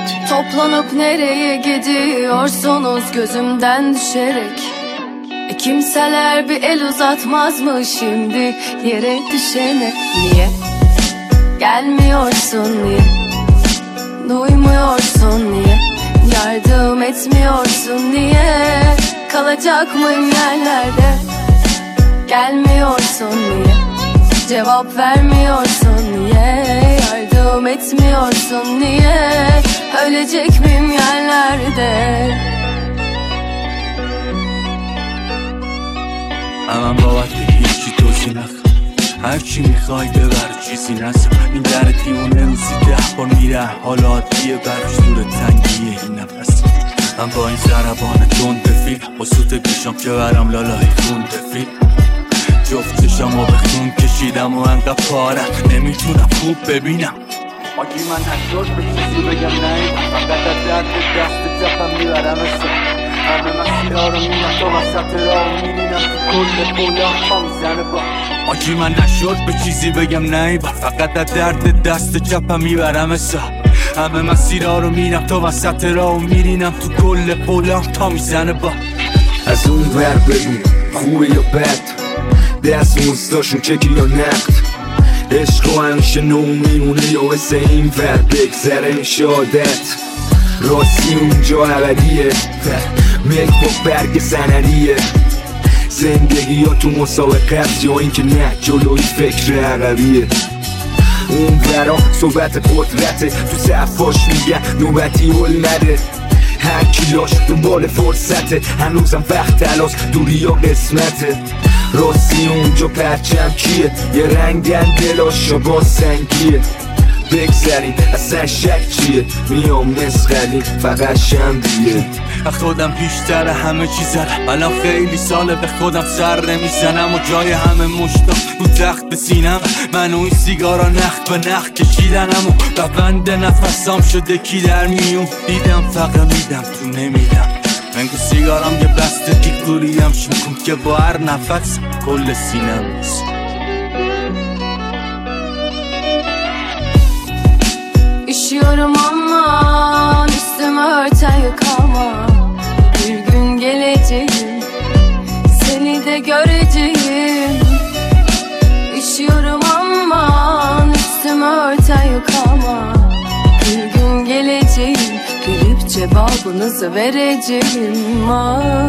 Toplanıp nereye gidiyorsunuz gözümden düşerek? Kimseler bir el uzatmaz mı şimdi yere düşene? Niye gelmiyorsun, niye duymuyorsun, niye yardım etmiyorsun, niye kalacak mıyım yerlerde? Gelmiyorsun, niye cevap vermiyorsun, niye yardım etmiyorsun, niye ölecek miyim yerlerde? من بابت هیچی توضیح نکن، هرچی میخوای ببر چیزی نزن. این در دیونه روزی 10 بار میره، حال عادیه برش دور تنگیه این نفس. من با این ضربان تند فیل با سوت پیشم که برم لالای خون دفیل. جفت چشم و به خون کشیدم و انقدر پارم نمیتونم خوب ببینم. آجی من نشد به چیزی بگم نه، فقط از درد دست جفم میبرم اسم. همه مسیرها رو میرم تو وسط راه میرینم تو کل بولا پا میزنه با. آجی من نشد به چیزی بگم نه، فقط از درد دست جفم میبرم اسم. همه مسیرها رو میرم تو وسط راه میرینم تو کل بولا پا میزنه با. از اون ور بگو خوبه یا بد، دست مستاشون چکی یا نقد. عشق و همیشه نو میمونه یا واسه این ور بگذره این شادت. راستی اونجا ابدیه، ملک با برگ سندیه. زندگی یا تو مسابقه است یا این که نه جلوی فکر عقبیه. اون ورا صحبت قدرته، تو صفاش میگن نوبتی هل نده. هر کیلاش دنبال فرصته، هنوزم وقت تلاس دوری یا قسمته. راستی اونجا پرچم کیه، یه رنگن دلاشا با سنگیه. بگذاریم اصلا شک چیه، میام مسخریم فقط شنبیه. خودم بیشتر همه چیزم، الان خیلی ساله به خودم سر نمیزنم و جای همه مشتاق رو تخت سینم. من و این سیگارا نخ به نخ کشیدنم و بند نفسام شده کی در میون. دیدم فقط میدم تو نمیدم، من که سیگارم یه بسته که گوریم شکم که با هر نفس کل سینم نیست. Üşüyorum aman üstümü örten yok ama bir gün geleceğim, seni de göreceğim. Üşüyorum aman üstümü örten yok ama bir gün geleceğim, gelip cevabınızı vereceğim.